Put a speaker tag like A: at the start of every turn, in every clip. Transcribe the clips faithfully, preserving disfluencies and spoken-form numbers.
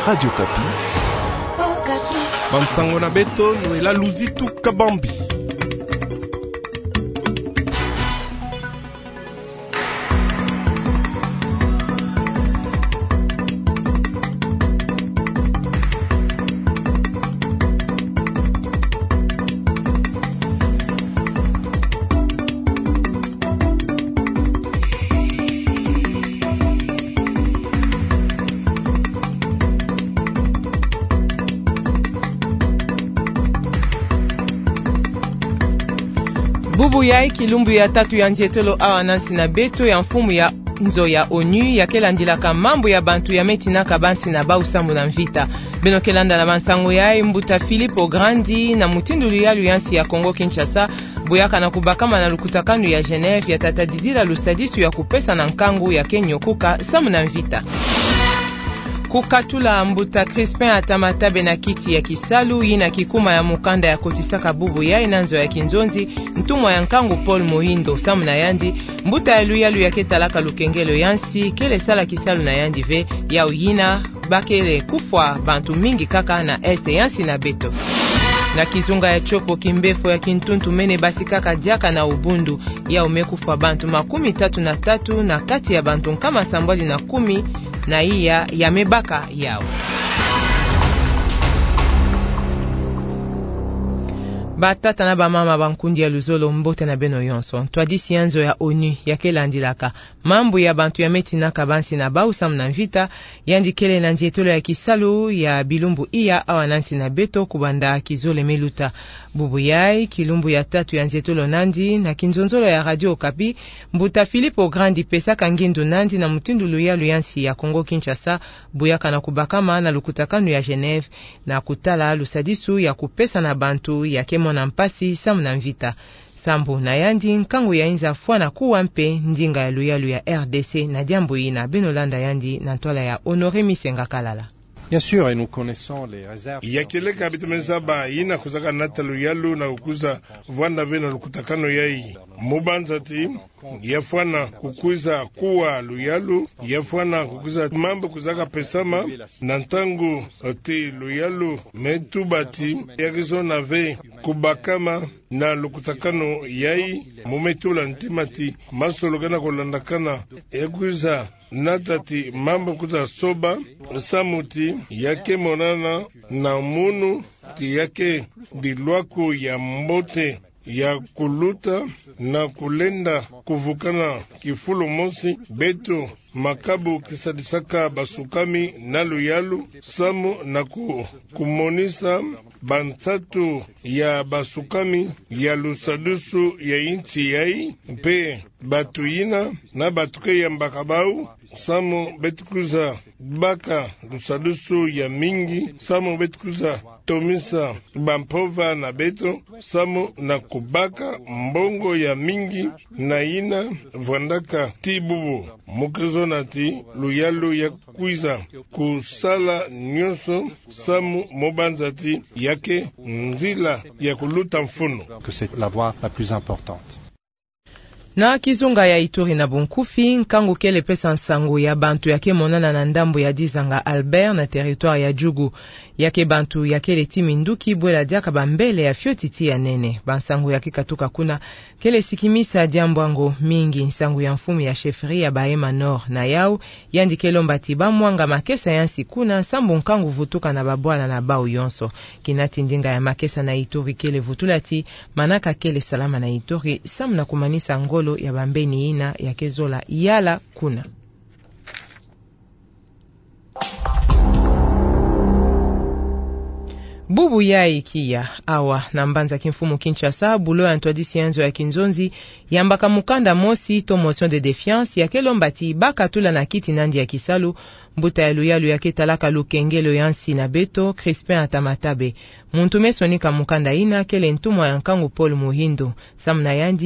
A: Radio Kapi.
B: Oh, Kapi.
C: Bansango na beto Noela Luzitu Kabambi.
D: Bubu yai kilumbu ya tatu ya njetolo awa nansi na beto ya mfumu ya nzo ya onu ya kelandilaka mambo ya bantu ya metinaka bansi na bausambu na mvita. Beno kelanda na bansango yai mbuta Filipo Grandi na mutindulu ya luyansi ya Kongo Kinshasa buyaka na kubakama na lukutakanu ya Geneve ya tatadidila lusadisu ya kupesa na nkangu ya kenyokuka samu na mvita. Kukatula mbuta Crispin Atamatabe na kiti ya kisalu yina kikuma ya mukanda ya kotisaka bubu ya inanzo ya kinzonzi mtumwa ya nkangu Paul Mohindo samu na yandi mbuta ya luyalu ya ketalaka lukengelo yansi kele sala kisalu na yandi ve ya uyina bakele kufwa bantu mingi kaka na este yansi na beto. Na kizunga ya chopo kimbefo ya kintuntu mene basi kaka diaka na ubundu ya umekufwa bantu makumi tatu na tatu na kati ya bantu kama sambwali na kumi na iya ya mebaka yao. Batata na bamama bankundi ya luzolo mbote na beno yonso twadisi yanzo ya onu ya kelandilaka mambu ya bantu ya metinaka bansi na bausam na mvita yandikele na njetolo ya kisalu ya bilumbu iya awa nansi na beto kubanda kizole meluta bubu yai kilumbu ya tatu ya njetolo nandi na kinzonzolo ya Radio Kapi mbuta Filipo Grandi pesaka ngindu nandi na mutindulu ya luyansi ya Kongo Kinshasa buyaka na kubakama na lukutakanu ya Geneve na kutala lusadisu ya kupesa na bantu ya kemo na mpasi samu na mvita sambu na yandi nkangu ya inza fwana kuwa mpe ndinga ya luyalu ya R D C na diambu ina benolanda yandi na ntola ya Honoré Misenga Kalala.
A: Bien sûr, et nous connaissons les réserves.
C: Yakeleka bitumezaba ina kuzaka natalu yalu na kukuza vwanda vena lukutakano yai mubanzati yafwana kukuza kuwa luyalu yafwana kukuza mambo kuzaka pesama na ntangu ati luyalu metubati yakizo na ve kubakama na lukutakano yai mumetula ntimati masolo gana kulandakana yakuza natati mambo kuza soba samuti yake monana na munu ti yake dilwaku ya mbote ya kuluta na kulenda kuvukana kifulo mosi beto makabu kisadisaka basukami na luyalu samu na ku, kumonisa bansatu ya basukami ya lusadusu ya inchi yai mpe batuyina na batuke ya mbakabau samu betukuza baka lusadusu ya mingi samu betukuza tomisa bampova na beto samu na kubaka mbongo ya mingi na ina vwandaka tibubu mukezo nati luyalu ya kuiza kusala nyoso samu mobanzati yake nzila ya kuluta mfuno
A: que c'est la voie la plus importante.
D: Na kizunga ya Ituri na Bunkufi nkangu kele pesa nsango ya bantu yake monana na ndambo ya Dizanga Albert na territoire ya Jugu yake bantu yake leti minduki bwela diaka bambele ya fiotiti ya nene bansango yake katuka kuna kele sikimisa diambwango mingi nsango ya mfumu ya chefferie ya Bahema Nord na yao yandi kelombati bamwanga makesa yansi kuna sambu nkangu vutuka na babwala na bau yonso kinati ndinga ya makesa na Ituri kele vutulati manaka kele salama na Ituri samu na kumanisa ngolo ya bambeni ina ya kezola yala kuna. Bubu yai kia awa na mbanza kimfumu Kinshasa bulo ya ntwadisi yanzo ya kinzonzi yambaka mukanda mosi to motion de défiance ya kelombati baka tula na kiti nandi ya kisalu mbuta ya luyalu ya ketalaka lukengelo yansi na beto Crispin Atamatabe muntu mesonika mukanda ina kele ntumwa ya nkangu Paul Mohindo samna yandi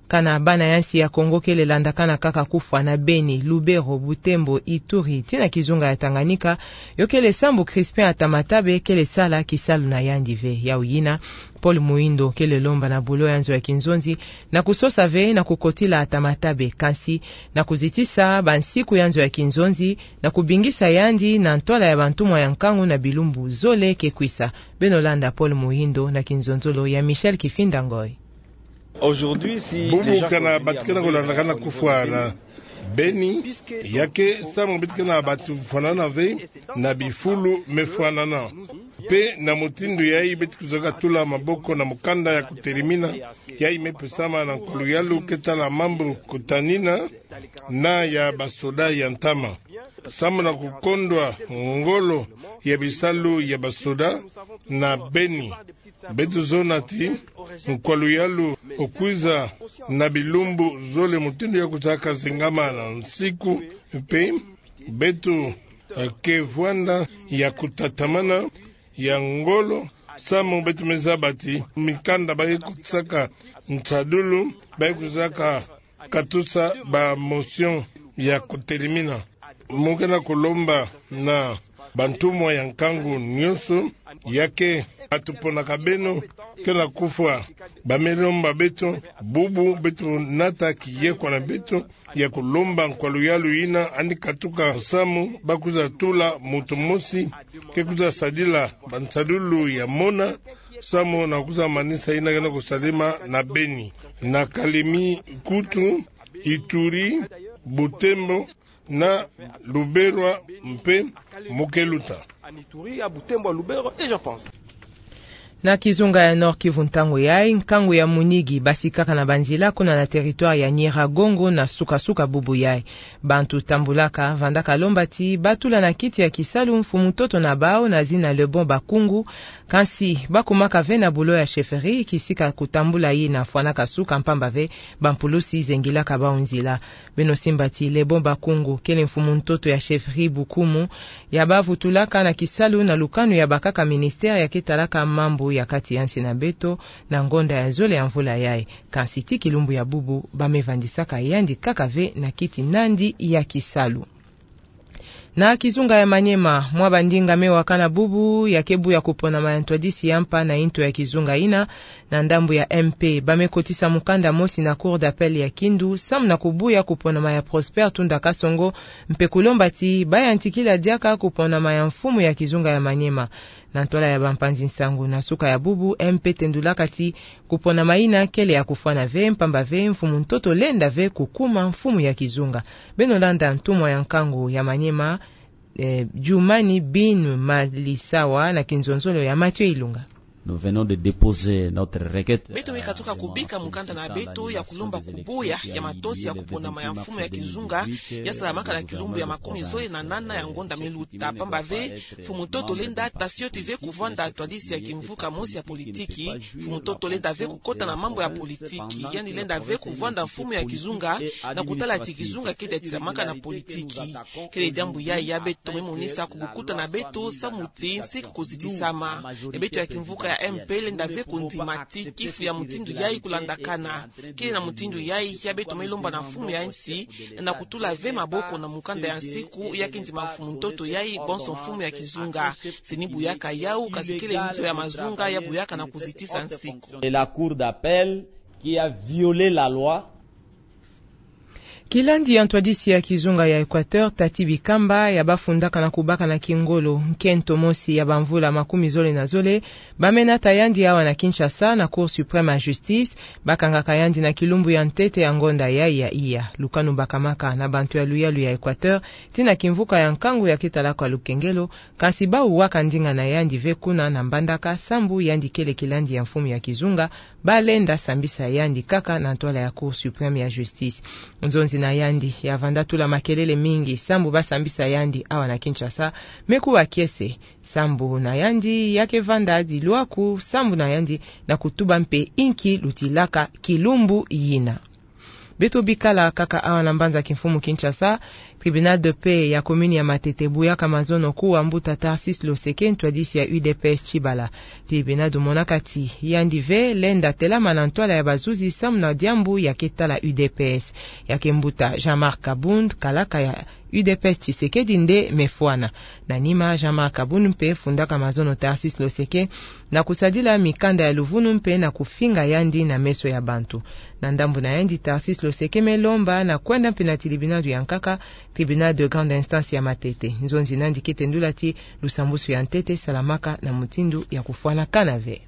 D: kana bana yansi ya Kongo kele landakana kaka kufwa na Beni, Lubero, Butembo, Ituri tina kizunga ya Tanganyika yokele Sambu Crispin Atamatabe kele sala kisalu na yandi ve ya uyina Paul Muindo kele lomba na bulo yanzo ya Kinzonzi na kusosa ve na kukotila Atamatabe kansi na kuzitisa bansiku yanzo ya Kinzonzi na kubingisa yandi na ntola ya bantumwa ya nkangu na bilumbu zole kekwisa. Benolanda Paul Muindo na Kinzonzolo ya Michel Kifinda Ngoi.
E: Aujourd'hui si
C: bubu kana batikana kulandakana kufwa na Beni yake samu bitikana batu fanana ve na bifulu mefanana pe na mutindu yai bitikuzaka tula maboko na mukanda ya kuterimina yai mepesama na nkuluyalu ketala mambu kutanina na ya basoda ya ntama samu na kukondwa ngolo ya bisalu ya basoda na Beni betu zonati nkwaluyalu okwiza na bilumbu zole mutindu ya kutaka zingama na nsiku pe betu kevwanda ya kutatamana ya ngolo samu betu mezabati mikanda bagi kutsaka nchadulu bagi kuzaka katusa ba motion ya kutelimina mukena kulomba na bantumwa ya nkangu nyonso yake atupona kabeno kena kufwa bamelomba beto bubu beto nata kiyekwa na beto ya kulomba nkwaluyalu ina andi katuka samu bakuza tula mutu mosi kekuza sadila bansadulu ya mona samu na kuza manisa ina kena kusalima na Beni na Kalemi kutu Ituri Butembo na Lubero mpe Mukeluta.
D: Na kizunga ya Nord Kivu ntango yai nkangu ya Munigi basi kaka na banzila kuna na territoire ya Nyiragongo na sukasuka bubu yai bantu tambulaka vandaka lombati batula na kiti ya kisalu mfumu toto na bao na zina lebon bakungu kansi bakumaka ve na bulo ya chefferie kisika kutambula yi na fwanaka suka mpamba ve bampulusi zengilaka baunzila beno simbati lebon bakungu kele mfumu toto ya chefferie bukumu ya bavutulaka na kisalu na lukanu ya bakaka ministère ya ketalaka mambo ya kati yansi na beto na ngonda ya zole ya mvula yae kansi ti kilumbu ya bubu bamevandisaka yandi kakave na kiti nandi ya kisalu. Na kizunga ya Manyema mwa bandinga mewa kana bubu ya kebu ya kupona mayantwadisi yampa na into ya kizunga ina na ndambu ya M P bamekotisa mukanda mosi na cour d'appel ya Kindu sam na kubuya kupona maya Prosper Tunda Kasongo mpe kulombati baya antikila diaka kupona maya mfumu ya kizunga ya Manyema na ntola ya bampanzi nsangu na suka ya bubu M P tendula kati kupona maina kele ya kufana ve mpamba ve mfumu ntoto lenda ve kukuma mfumu ya kizunga. Benolanda ntumwa ya nkangu ya Manyema eh, Jumani bin Malisawa na Kinzonzolo ya Mathieu Ilunga.
E: Nous venons de déposer notre requête.
F: Beto wikatuka kubika mukanda na beto ya kulomba kubuya ya matosi ya kupona maya mfumu ya kizunga ya salamaka na kilumbu ya makumi zoe na nana ya ngonda meluta pambave fumutoto lenda tasio tive kuvanda atwadisi ya kimvuka mosi ya politiki fumutoto lenda ve kukota na mambo ya politiki yani lenda ve kuvanda mfumu ya kizunga na kutala chikizunga kede tisamaka na politiki kele jambu ya ya beto memonisa kubukuta na beto samuti siku kuzitisama ebeto ya kimvuka ya M P lenda ve kundimati kifu ya mutindu yai kulandakana kile na mutindu yai ya beto melomba na fumu ya nsi na kutula ve maboko na mukanda ya nsiku ya kinjima mfumu ntoto yai bonso mfumu ya kizunga sini buyaka yau kasikile nito ya mazunga ya buyaka na kuzitisa nsiku.
E: Et la cour d'appel qui a violé la loi.
D: Kilandi ya ntwadisi ya kizunga ya Equateur Tati Bikamba ya bafundaka na kubaka na Kingolo Nkento Mosi ya bamvula makumi zole na zole bamena tayandi awa na Kinshasa na Cour Supreme ya Justice bakanga kayandi na kilumbu ya ntete ya ngonda ya ya iya lukanu bakamaka na bantu ya luyalu ya Equateur tina kimvuka ya nkangu ya kitalako ya Lukengelo kasi bau waka ndinga na yandi vekuna na mbandaka sambu yandi kele kilandi ya mfumu ya kizunga balenda sambisa yandi kaka na ntola ya Cour Supreme ya Justice nzonzi na yandi ya vanda tula makelele mingi sambu basambisa yandi awa na Kinshasa meku wa kiese sambu na yandi yake vanda di luaku sambu na yandi na kutuba mpe inki lutilaka kilumbu yina beto bikala kaka awa na mbanza kimfumu Kinshasa Tribunal de paix ya komuni ya Matete buyaka mazono kuwa mbuta Tarsis Loseke ntwadisi ya U D P S Chibala. Tribunal de Monakati yandive lenda tela manantwala ya bazuzi samna diambu ya ketala U D P S ya kembuta Jean-Marc Kabund kalaka ya U D P S Tshisekedi nde mefwana na nima Jean-Marc Kabund mpe fundaka mazono Tarsis Loseke na kusadila mikanda ya luvunu mpe na kufinga yandi na meso ya bantu na ndambu na yandi Tarsis Loseke melomba na kwenda mpe na tribunal ya Nkaka, tribunal de grande instance ya Matete nzonzi nandi kitendulati lusambusu ya Ntete Salamaka na mutindu ya kufwana Kanave.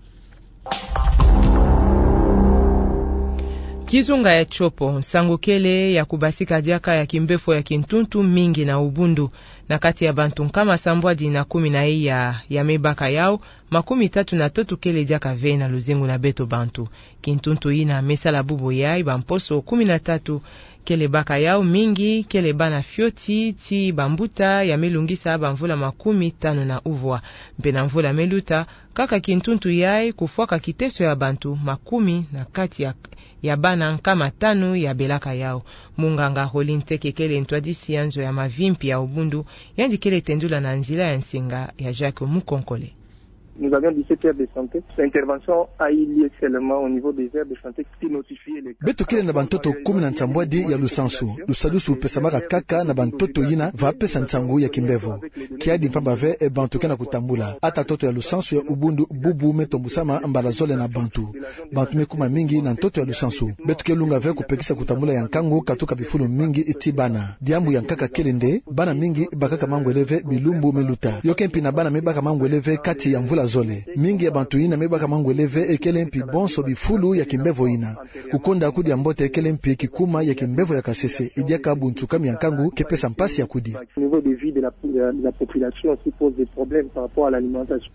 D: Kizunga ya chopo sangukele ya kubasika diaka ya kimbefo ya kintuntu mingi na ubundu na kati ya bantu kama sambwadi na kumi na iya ya mebaka yao makumi tatu na totu kele diaka ve na luzengu na beto bantu kintuntu ina mesala bubo yai bamposo kumi na tatu kele baka yao mingi kele bana fioti ti bambuta ya melungisa bamvula makumi tano na uvwa mpena mvula meluta kaka kintuntu yai kufuaka kiteso ya bantu makumi na kati ya ya bana nkama tano ya belaka yao munganga holinteke kele ntwadisi yanzo ya mavimpi ya ubundu yandikele tendula na nzila ya nsinga ya Jacques Mukonkole.
G: Nous avions dix-sept aires de santé. Cette intervention a eu lieu seulement au niveau des aires de santé qui notifiaient les cas.
H: Beto kile na bantoto kumi na ntambwadi ya lusansu. Lusalusu pesamaka kaka na bantoto yina va pesa ntsangu ya kimbevo. Kiadi mpamba ve e bantu kena kutambula. Ata toto ya lusansu ya ubundu bubu metombusama mbala zole na bantu. Bantu mekuma mingi na ntoto ya lusansu. Beto kile lunga ve kupekisa kutambula ya nkangu katuka bifulu mingi iti bana. Diambu ya nkaka kelende, bana mingi bakaka mangweleve bilumbu meluta. Yokempi na bana mebaka mangweleve kati ya mvula zole mingi ya bantu ina mebaka mangweleve ekelempi bonso bifulu ya kimbevo ina kukonda akudi ya mbote ekelempi kikuma ya kimbevo ya kasese idiaka buntu kami ya nkangu kepesa mpasi ya kudi.
G: Niveau de vie de la, de la population aussi pose des problèmes par rapport à l'alimentation.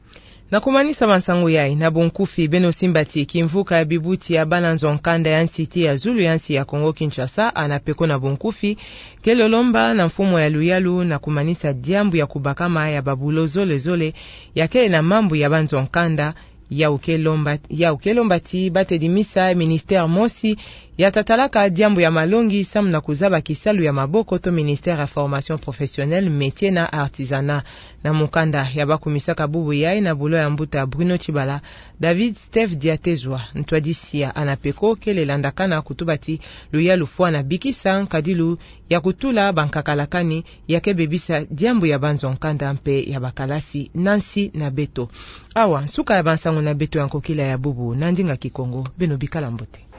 D: Na kumanisa bansangu yai na bonkufi beno simbati kimvuka ya bibuti ya bana nzonkanda ya nsiti ya Zulu ya nsi ya Kongo Kinshasa anapeko na bonkufi kelolomba na mfumo ya luyalu na kumanisa diambu ya kubakama ya babulo zole zole ya kele na mambu ya banzonkanda ya ukelomba ya ukelombati bate dimisa ministère mosi ya tatalaka diambu ya malongi sam na kuzaba kisalu ya maboko to ministère ya formation professionnelle métier na artisanat na mukanda ya bakumisaka bubu yai na bulo ya mbuta Bruno Chibala David Steph Diatezwa ntwadisia anapeko kele landakana kutubati luya lufua na bikisa kadilu ya kutula bankakalakani ya kebebisa diambu ya banzonkanda mpe ya bakalasi Nancy na Beto awa suka ya bansangu na Beto yankokila ya bubu nandinga kikongo beno bikala mbote.